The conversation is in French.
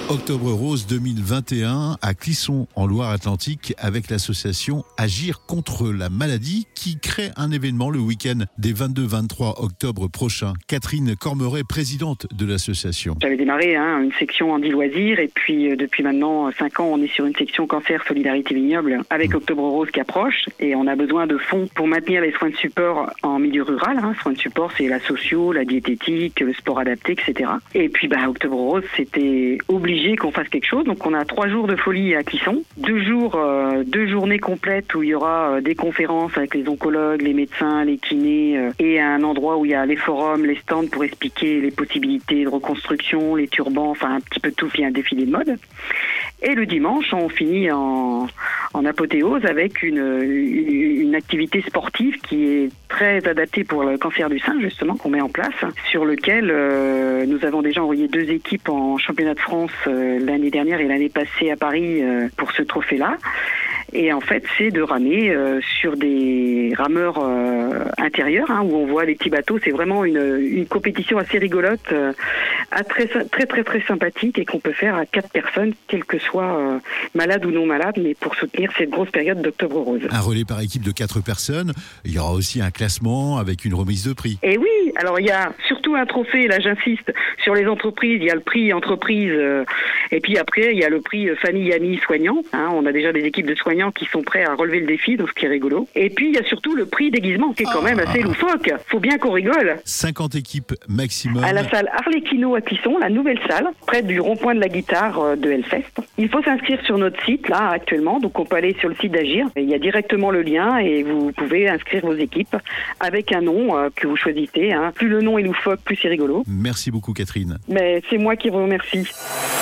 Octobre Rose 2021 à Clisson en Loire-Atlantique avec l'association Agir contre la maladie qui crée un événement le week-end des 22-23 octobre prochain. Catherine Cormeret, présidente de l'association. J'avais démarré une section handi loisirs et puis depuis maintenant 5 ans on est sur une section cancer solidarité vignoble avec Octobre Rose qui approche et on a besoin de fonds pour maintenir les soins de support en milieu rural. Soins de support c'est la socio, la diététique, le sport adapté, etc. Et puis Octobre Rose c'était obligé qu'on fasse quelque chose. Donc on a 3 jours de folie à Clisson, 2 journées complètes où il y aura des conférences avec les oncologues, les médecins, les kinés et un endroit où il y a les forums, les stands pour expliquer les possibilités de reconstruction, les turbans, enfin un petit peu tout via un défilé de mode. Et le dimanche, on finit en apothéose avec une activité sportive qui est très adaptée pour le cancer du sein, justement, qu'on met en place, sur lequel nous avons déjà envoyé 2 équipes en championnat de France l'année dernière et l'année passée à Paris pour ce trophée-là. Et en fait, c'est de ramer sur des rameurs intérieurs, où on voit les petits bateaux. C'est vraiment une compétition assez rigolote, très sympathique et qu'on peut faire à 4 personnes, quel que soit malade ou non malade, mais pour soutenir cette grosse période d'Octobre Rose. Un relais par équipe de 4 personnes. Il y aura aussi un classement avec une remise de prix. Et oui, alors il y a surtout un trophée, là j'insiste, sur les entreprises. Il y a le prix entreprise et puis après il y a le prix famille, amis, soignants. On a déjà des équipes de soignants qui sont prêts à relever le défi, donc ce qui est rigolo. Et puis il y a surtout le prix déguisement qui est quand même assez loufoque. Faut bien qu'on rigole. 50 équipes maximum. À la salle Arlecchino à Clisson, la nouvelle salle, près du rond-point de la guitare de Hellfest. Il faut s'inscrire sur notre site là actuellement, donc on peut aller sur le site d'Agir. Il y a directement le lien et vous pouvez inscrire vos équipes avec un nom que vous choisissez. Plus le nom est loufoque, plus c'est rigolo. Merci beaucoup Catherine. Mais c'est moi qui vous remercie.